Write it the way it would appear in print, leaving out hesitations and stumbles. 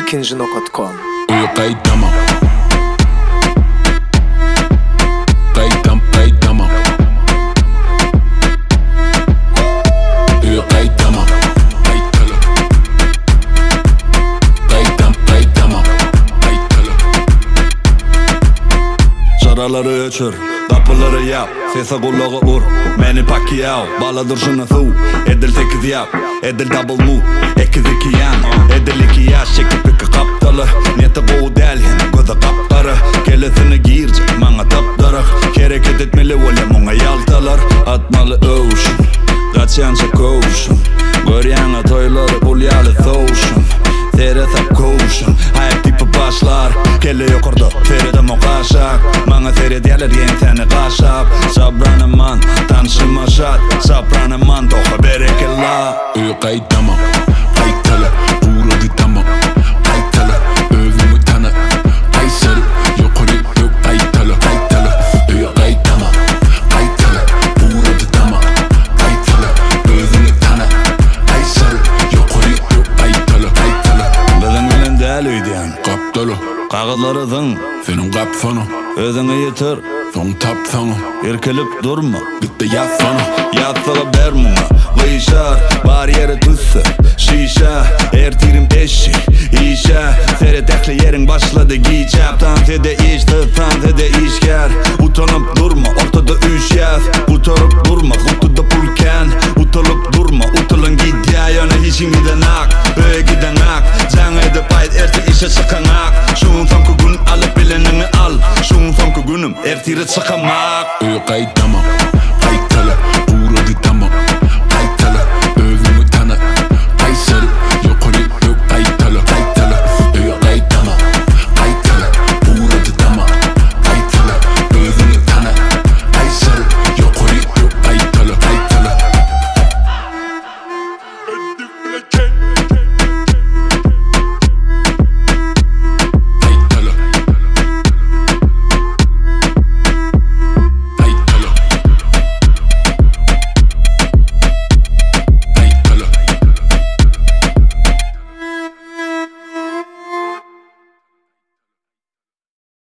ikinci.com. Qaydama qaydama qaydama Şaraları öçür, kapıları yap, sese kulağı ur. Meni Pacquiao, baladır şunu su. Edil 8 yap, edil double mu. 2-2 yan, edil 2 yaş. Çekip iki kaptalı, niyeti koğu delhin. Gözü kaptarı, kelesini giyircek, bana taptarık. Hareket etmeli öyle muna yaltalar. Atmalı ocean, kaçanca koşun. Göryanı toyları bulyalı soğuşun. Seresap koşun, hayat tipi başlar. Kelle yukarıda, seredem o kaşak. Bana seredyalar yen seni kaşap. Sabranıman, tanışıma şat. Sabranıman, toka berekella. Qaydama qaytala uğradı tamam. Qaytala övümü tanı. Qaysarı yukarı yok qaytala qaydama qaytala uğradı tamam. Qaytala övümü tanı. Qaysarı yukarı yok qaytala Bizin bilen del uydiyan Kaptalı kağıtları zın. senin kapsana Özünü yitir, son tapsana irkilip durma. bitti yazsana. Yatsağı ber muna, kıyşar. Bar yeri tutsa, şişa. Ertirim eşi, işe. Seyredekli yerin başladı giyeceğim. Tantede iş, tantede işker. Utanıp durma, ortada üç yaz.